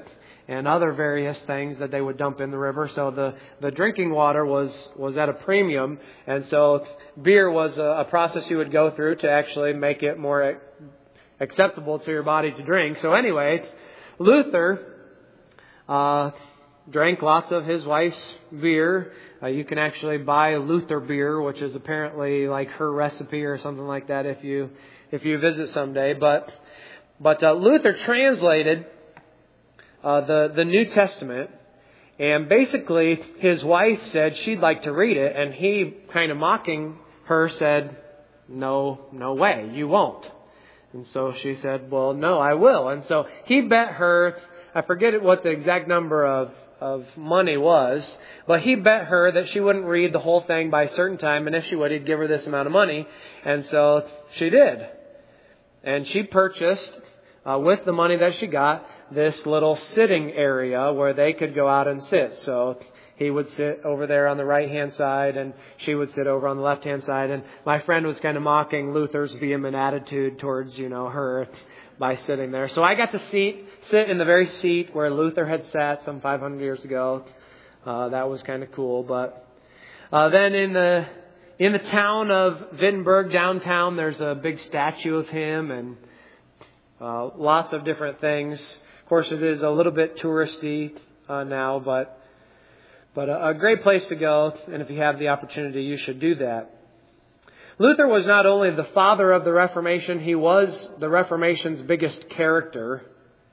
and other various things that they would dump in the river. So the, the drinking water was, was at a premium. And so beer was a, a process you would go through to actually make it more acceptable to your body to drink. So anyway, Luther uh, drank lots of his wife's beer. Uh, you can actually buy Luther beer, which is apparently like her recipe or something like that if you if you visit someday. But but uh, Luther translated uh, the the New Testament, and basically his wife said she'd like to read it, and he, kind of mocking her, said, "No, no way, you won't." And so she said, "Well, no, I will." And so he bet her, I forget what the exact number of of money was, but he bet her that she wouldn't read the whole thing by a certain time, and if she would, he'd give her this amount of money. And so she did. And she purchased, uh, with the money that she got, this little sitting area where they could go out and sit. So he would sit over there on the right-hand side, and she would sit over on the left-hand side. And my friend was kind of mocking Luther's vehement attitude towards, you know, her by sitting there. So I got to seat, sit in the very seat where Luther had sat some five hundred years ago. Uh, that was kind of cool. But uh, then in the in the town of Wittenberg, downtown, there's a big statue of him and uh, lots of different things. Of course, it is a little bit touristy uh, now, but but a, a great place to go. And if you have the opportunity, you should do that. Luther was not only the father of the Reformation, he was the Reformation's biggest character.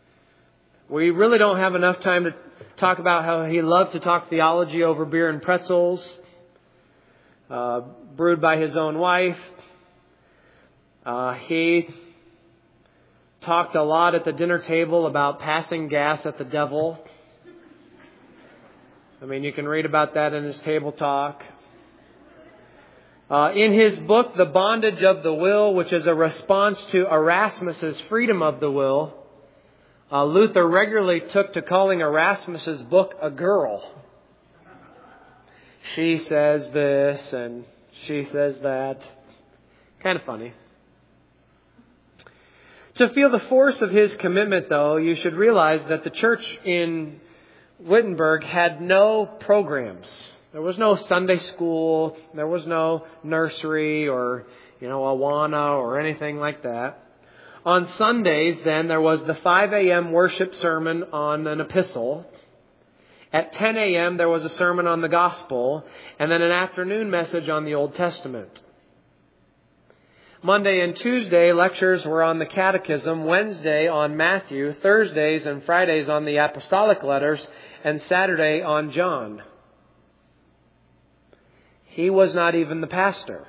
We really don't have enough time to talk about how he loved to talk theology over beer and pretzels, uh, brewed by his own wife. Uh, he talked a lot at the dinner table about passing gas at the devil. I mean, you can read about that in his table talk. Uh, in his book, The Bondage of the Will, which is a response to Erasmus's Freedom of the Will, uh, Luther regularly took to calling Erasmus's book a girl. She says this and she says that. Kind of funny. To feel the force of his commitment, though, you should realize that the church in Wittenberg had no programs. There was no Sunday school. There was no nursery or, you know, Awana or anything like that. On Sundays, then, there was the five a.m. worship sermon on an epistle. At ten a.m., there was a sermon on the gospel, and then an afternoon message on the Old Testament. Monday and Tuesday, lectures were on the Catechism, Wednesday on Matthew, Thursdays and Fridays on the Apostolic Letters, and Saturday on John. He was not even the pastor.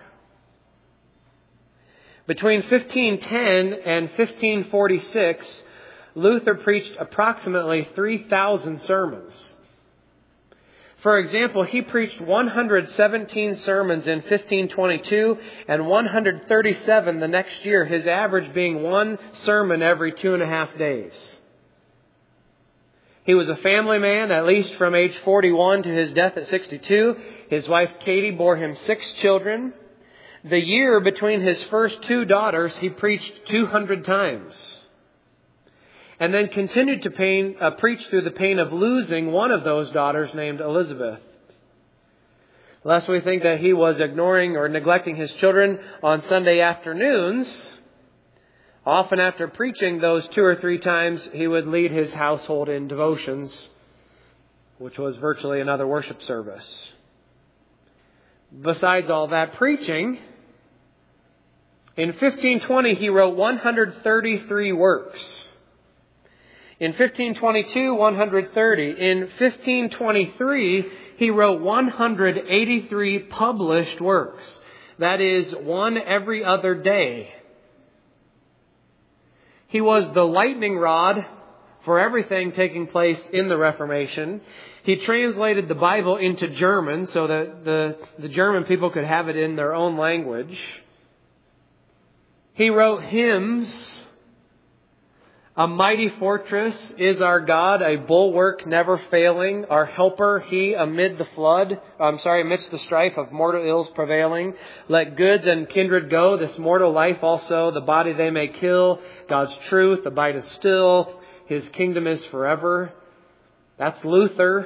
Between fifteen ten and fifteen forty-six, Luther preached approximately three thousand sermons. For example, he preached one hundred seventeen sermons in fifteen twenty-two and one hundred thirty-seven the next year, his average being one sermon every two and a half days. He was a family man, at least from age forty-one to his death at sixty-two. His wife Katie bore him six children. The year between his first two daughters, he preached two hundred times. And then continued to pain, uh, preach through the pain of losing one of those daughters named Elizabeth. Lest we think that he was ignoring or neglecting his children on Sunday afternoons, often after preaching those two or three times, he would lead his household in devotions, which was virtually another worship service. Besides all that preaching, in fifteen twenty he wrote one hundred thirty-three works. In fifteen twenty-two, one hundred thirty. In fifteen twenty-three, he wrote one hundred eighty-three published works. That is one every other day. He was the lightning rod for everything taking place in the Reformation. He translated the Bible into German so that the, the German people could have it in their own language. He wrote hymns. A mighty fortress is our God, a bulwark never failing, our helper, he amid the flood, I'm sorry, amidst the strife of mortal ills prevailing. Let goods and kindred go, this mortal life also, the body they may kill. God's truth abideth still, his kingdom is forever. That's Luther.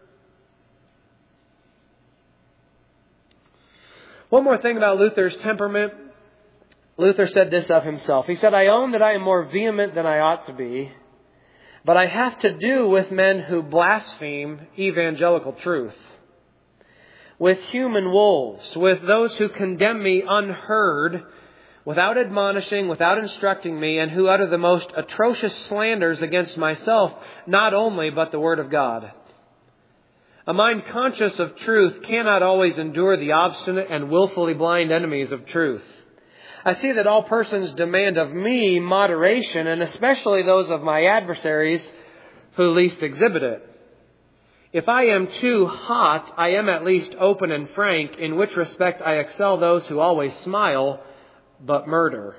One more thing about Luther's temperament. Luther said this of himself. He said, I own that I am more vehement than I ought to be, but I have to do with men who blaspheme evangelical truth, with human wolves, with those who condemn me unheard, without admonishing, without instructing me, and who utter the most atrocious slanders against myself, not only, but the Word of God. A mind conscious of truth cannot always endure the obstinate and willfully blind enemies of truth. I see that all persons demand of me moderation, and especially those of my adversaries who least exhibit it. If I am too hot, I am at least open and frank, in which respect I excel those who always smile, but murder.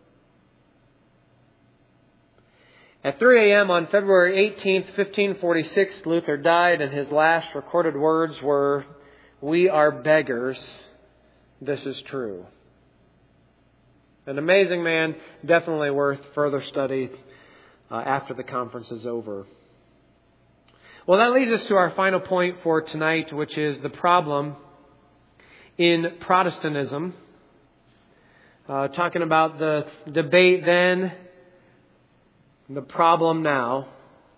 At three a.m. on February eighteenth, fifteen forty-six, Luther died, and his last recorded words were, "We are beggars. This is true." An amazing man, definitely worth further study uh, after the conference is over. Well, that leads us to our final point for tonight, which is the problem in Protestantism. Uh, talking about the debate then, the problem now.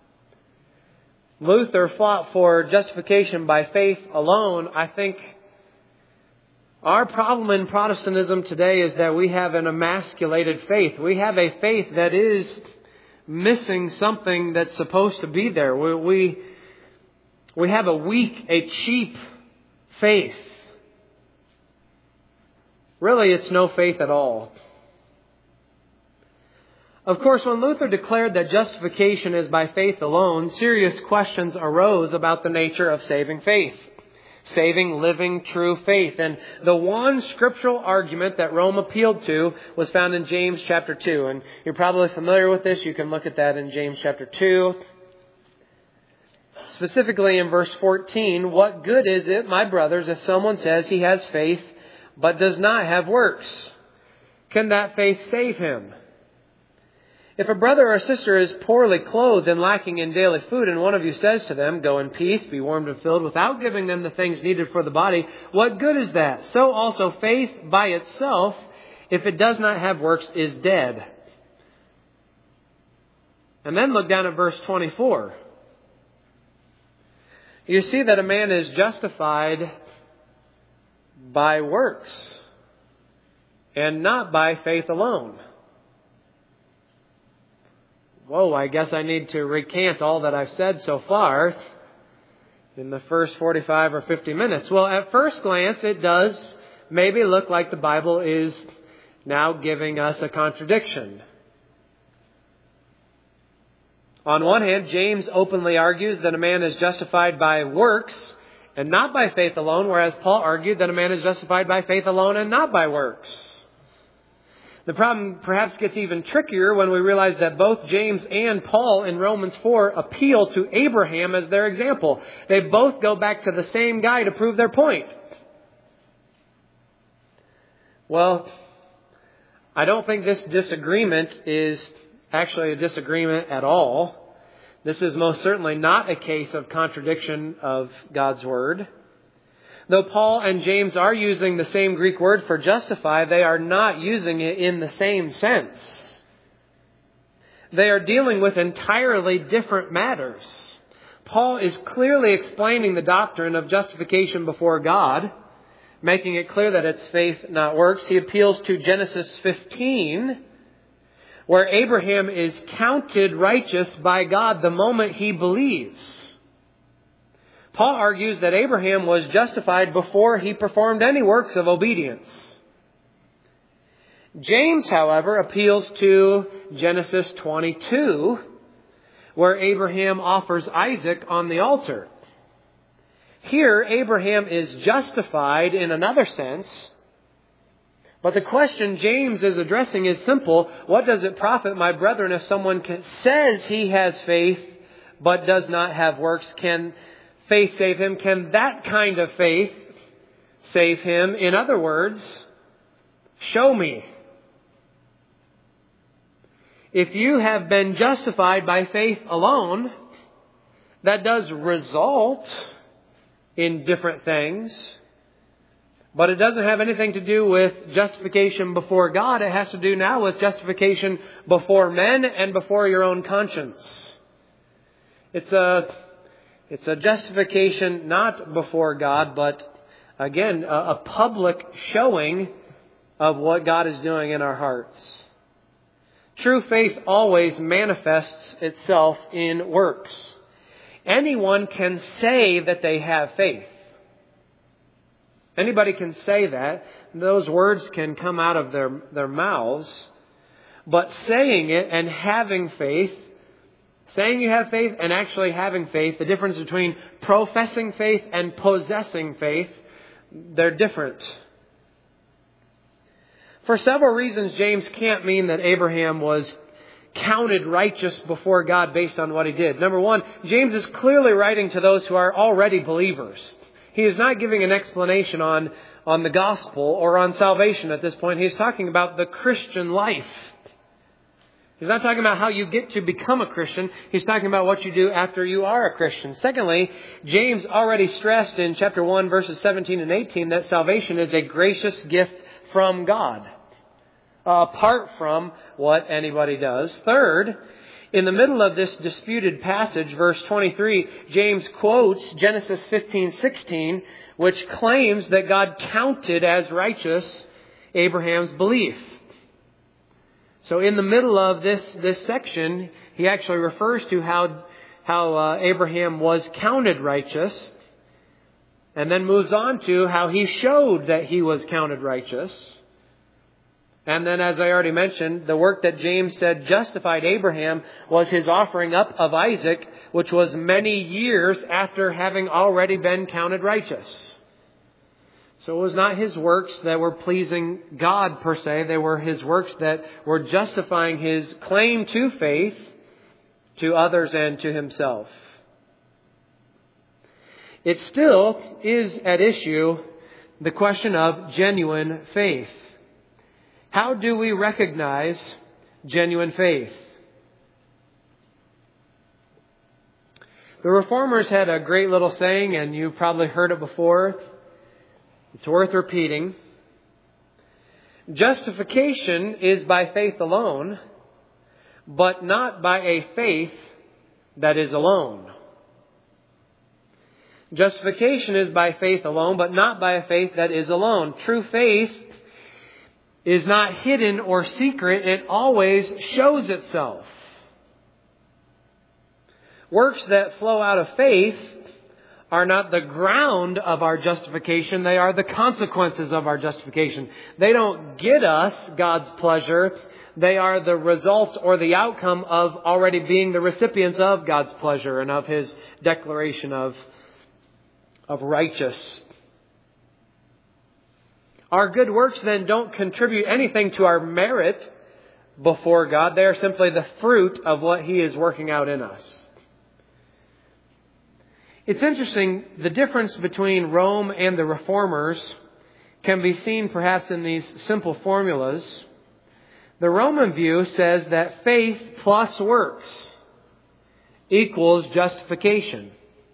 Luther fought for justification by faith alone. I think our problem in Protestantism today is that we have an emasculated faith. We have a faith that is missing something that's supposed to be there. We, we, we have a weak, a cheap faith. Really, it's no faith at all. Of course, when Luther declared that justification is by faith alone, serious questions arose about the nature of saving faith. Saving, living, true faith. And the one scriptural argument that Rome appealed to was found in James chapter two. And you're probably familiar with this. You can look at that in James chapter two. Specifically in verse fourteen, what good is it, my brothers, if someone says he has faith but does not have works? Can that faith save him? If a brother or sister is poorly clothed and lacking in daily food, and one of you says to them, go in peace, be warmed and filled, without giving them the things needed for the body, what good is that? So also faith by itself, if it does not have works, is dead. And then look down at verse twenty-four. You see that a man is justified by works and not by faith alone. Whoa, I guess I need to recant all that I've said so far in the first forty-five or fifty minutes. Well, at first glance, it does maybe look like the Bible is now giving us a contradiction. On one hand, James openly argues that a man is justified by works and not by faith alone, whereas Paul argued that a man is justified by faith alone and not by works. The problem perhaps gets even trickier when we realize that both James and Paul in Romans four appeal to Abraham as their example. They both go back to the same guy to prove their point. Well, I don't think this disagreement is actually a disagreement at all. This is most certainly not a case of contradiction of God's Word. Though Paul and James are using the same Greek word for justify, they are not using it in the same sense. They are dealing with entirely different matters. Paul is clearly explaining the doctrine of justification before God, making it clear that it's faith, not works. He appeals to Genesis fifteen, where Abraham is counted righteous by God the moment he believes. Paul argues that Abraham was justified before he performed any works of obedience. James, however, appeals to Genesis twenty-two, where Abraham offers Isaac on the altar. Here, Abraham is justified in another sense, but the question James is addressing is simple. What does it profit, my brethren, if someone can, says he has faith but does not have works? Can faith save him? Can that kind of faith save him? In other words, show me. If you have been justified by faith alone, That does result in different things, but it doesn't have anything to do with justification before God. It has to do now with justification before men and before your own conscience. It's a, it's a justification not before God, but again, a, a public showing of what God is doing in our hearts. True faith always manifests itself in works. Anyone can say that they have faith. Anybody can say that. Those words can come out of their, their mouths. But saying it and having faith, saying you have faith and actually having faith, the difference between professing faith and possessing faith, they're different. For several reasons, James can't mean that Abraham was counted righteous before God based on what he did. Number one, James is clearly writing to those who are already believers. He is not giving an explanation on, on the gospel or on salvation at this point. He's talking about the Christian life. He's not talking about how you get to become a Christian. He's talking about what you do after you are a Christian. Secondly, James already stressed in chapter one, verses seventeen and eighteen, that salvation is a gracious gift from God, apart from what anybody does. Third, in the middle of this disputed passage, verse twenty-three, James quotes Genesis fifteen sixteen, which claims that God counted as righteous Abraham's belief. So in the middle of this, this section, he actually refers to how, how uh, Abraham was counted righteous, and then moves on to how he showed that he was counted righteous. And then, as I already mentioned, the work that James said justified Abraham was his offering up of Isaac, which was many years after having already been counted righteous. So it was not his works that were pleasing God per se. They were his works that were justifying his claim to faith to others and to himself. It still is at issue the question of genuine faith. How do we recognize genuine faith? The Reformers had a great little saying, and you've probably heard it before. It's worth repeating. Justification is by faith alone, but not by a faith that is alone. Justification is by faith alone, but not by a faith that is alone. True faith is not hidden or secret. It always shows itself. Works that flow out of faith are not the ground of our justification. They are the consequences of our justification. They don't get us God's pleasure. They are the results or the outcome of already being the recipients of God's pleasure and of His declaration of, of righteous. Our good works then don't contribute anything to our merit before God. They are simply the fruit of what He is working out in us. It's interesting, the difference between Rome and the Reformers can be seen perhaps in these simple formulas. The Roman view says that faith plus works equals justification.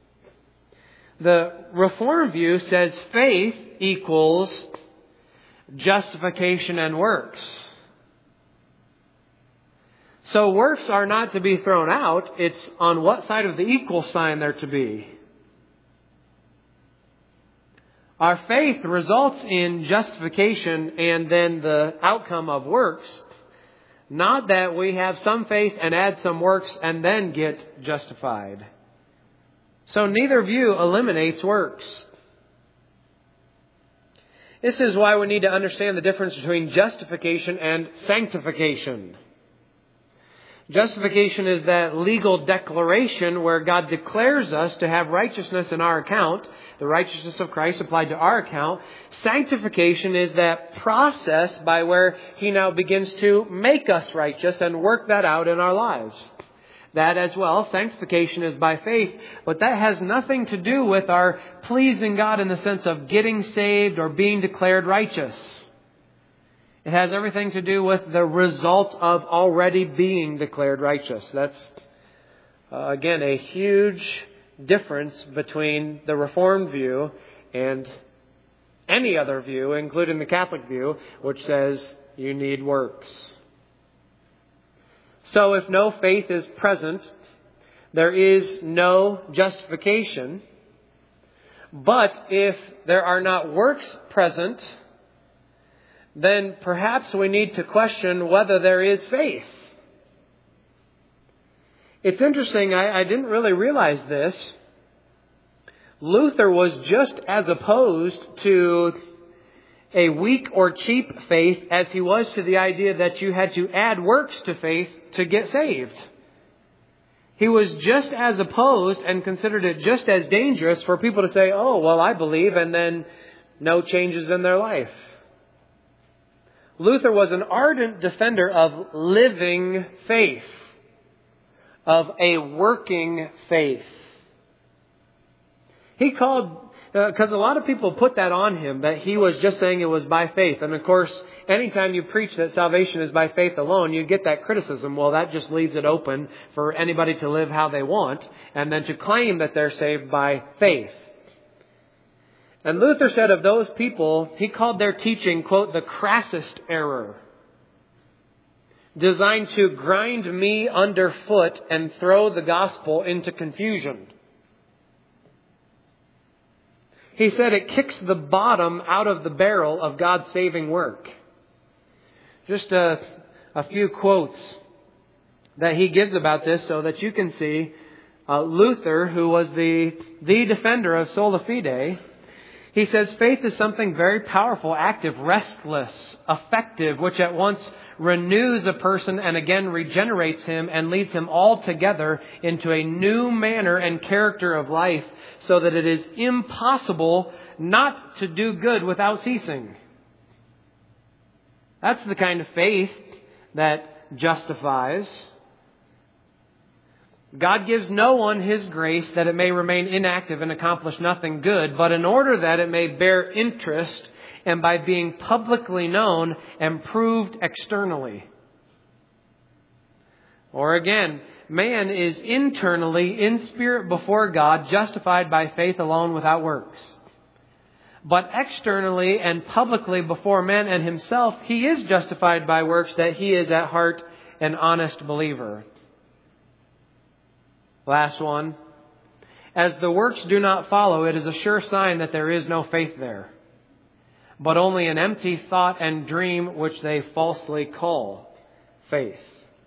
The Reformed view says faith equals justification and works. So works are not to be thrown out. It's on what side of the equal sign they're to be. Our faith results in justification and then the outcome of works. Not that we have some faith and add some works and then get justified. So neither view eliminates works. This is why we need to understand the difference between justification and sanctification. Justification is that legal declaration where God declares us to have righteousness in our account, the righteousness of Christ applied to our account. Sanctification is that process by where He now begins to make us righteous and work that out in our lives. That as well, sanctification is by faith, but that has nothing to do with our pleasing God in the sense of getting saved or being declared righteous. It has everything to do with the result of already being declared righteous. That's, uh, again, a huge difference between the Reformed view and any other view, including the Catholic view, which says you need works. So if no faith is present, there is no justification. But if there are not works present, then perhaps we need to question whether there is faith. It's interesting, I, I didn't really realize this. Luther was just as opposed to a weak or cheap faith as he was to the idea that you had to add works to faith to get saved. He was just as opposed and considered it just as dangerous for people to say, oh, well, I believe, and then no changes in their life. Luther was an ardent defender of living faith, of a working faith. He called, because uh, a lot of people put that on him, that he was just saying it was by faith. And of course, anytime you preach that salvation is by faith alone, you get that criticism. Well, that just leaves it open for anybody to live how they want and then to claim that they're saved by faith. And Luther said of those people, he called their teaching, quote, the crassest error, designed to grind me underfoot and throw the gospel into confusion. He said it kicks the bottom out of the barrel of God's saving work. Just a, a few quotes that he gives about this so that you can see uh, Luther, who was the, the defender of sola fide. He says, faith is something very powerful, active, restless, effective, which at once renews a person and again regenerates him and leads him altogether into a new manner and character of life, so that it is impossible not to do good without ceasing. That's the kind of faith that justifies. God gives no one His grace that it may remain inactive and accomplish nothing good, but in order that it may bear interest and by being publicly known and proved externally. Or again, man is internally in spirit before God, justified by faith alone without works. But externally and publicly before men and himself, he is justified by works, that he is at heart an honest believer. Last one. As the works do not follow, it is a sure sign that there is no faith there, but only an empty thought and dream which they falsely call faith.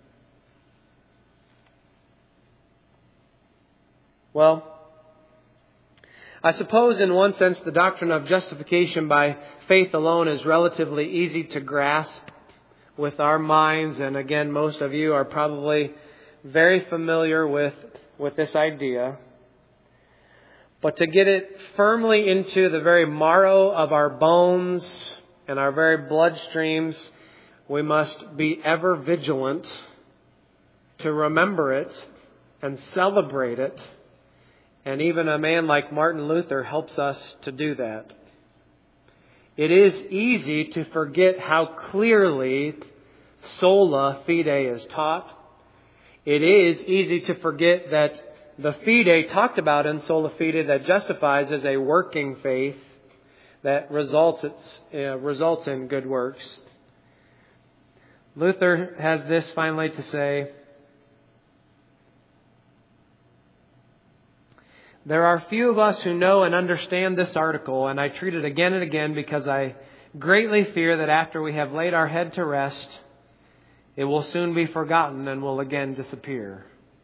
Well, I suppose in one sense the doctrine of justification by faith alone is relatively easy to grasp with our minds. And again, most of you are probably very familiar with, with this idea. But to get it firmly into the very marrow of our bones and our very bloodstreams, we must be ever vigilant to remember it and celebrate it. And even a man like Martin Luther helps us to do that. It is easy to forget how clearly sola fide is taught. It is easy to forget that the fide talked about in sola fide that justifies is a working faith that results, its, uh, results in good works. Luther has this finally to say: there are few of us who know and understand this article, and I treat it again and again because I greatly fear that after we have laid our head to rest, it will soon be forgotten and will again disappear.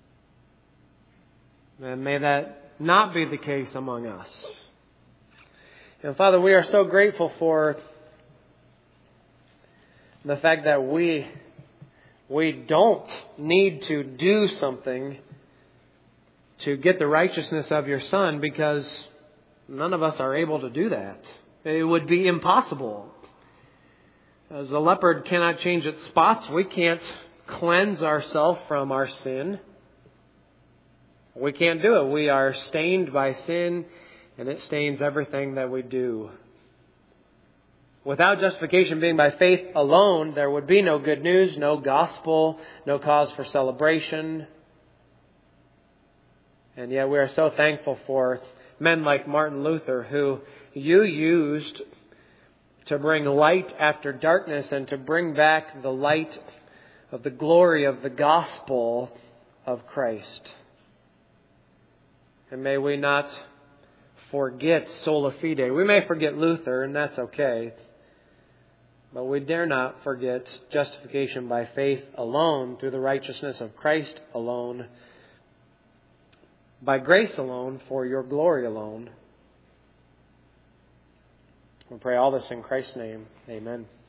And may that not be the case among us. And Father, we are so grateful for the fact that we, we don't need to do something to get the righteousness of your Son, because none of us are able to do that. It would be impossible. As a leopard cannot change its spots, we can't cleanse ourselves from our sin. We can't do it. We are stained by sin, and it stains everything that we do. Without justification being by faith alone, there would be no good news, no gospel, no cause for celebration. And yet we are so thankful for men like Martin Luther, who you used to bring light after darkness and to bring back the light of the glory of the gospel of Christ. And may we not forget sola fide. We may forget Luther, and that's okay. But we dare not forget justification by faith alone, through the righteousness of Christ alone, by grace alone, for your glory alone. We pray all this in Christ's name. Amen.